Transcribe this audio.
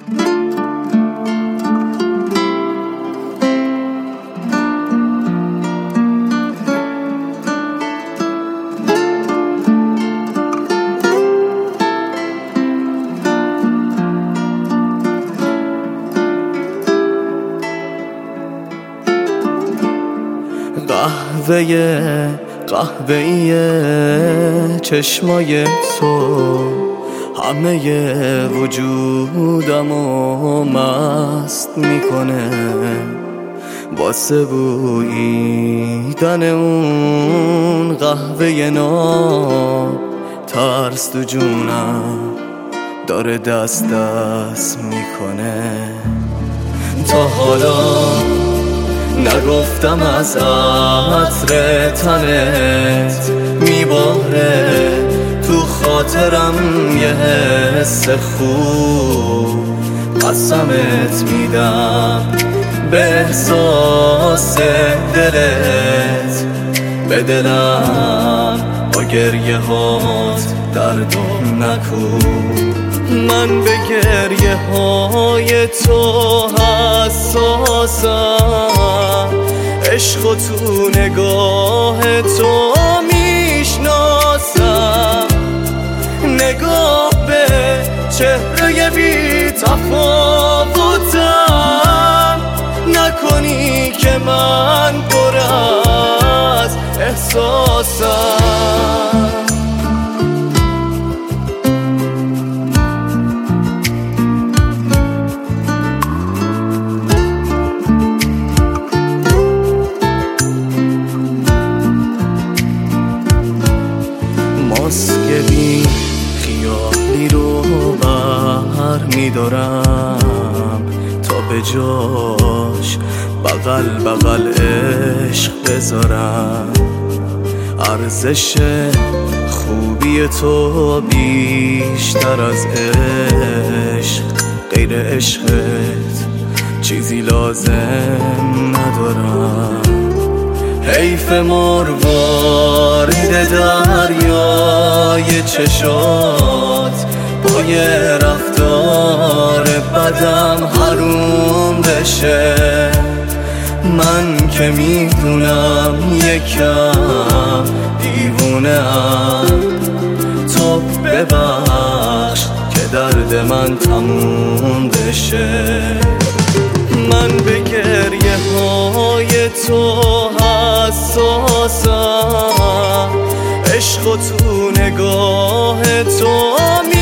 قهوه‌ای چشمای تو همه وجودمو مست میکنه، واسه بوییدن اون قهوه ناب ترس تو جونم داره دست میکنه. تا حالا نگفتم از عطر تنت میباره تو خاطرم یه حس خوب، قسمت میدم به احساس دلت، به دلم با گریه هات دردم نکن. من به گریه های تو حساسم، عشق و تو نگاه تو میشناسم، نگاه به چهره بی تفاوتم نکنی که من پر از احساسم. ماسک بی خیالی رو بر میدارم تا به جاش بغل بغل عشق بذارم. ارزش خوبی تو بیشتر از عشق، غیر عشقت چیزی لازم ندارم. حیف مروارید دریای چشات با یه رفتار بدم حروم بشه. من که میدونم یکم دیوونه‌ام، تو ببخش که درد من تموم بشه. من به گریه های تو حساسم، عشق و تو نگاه تو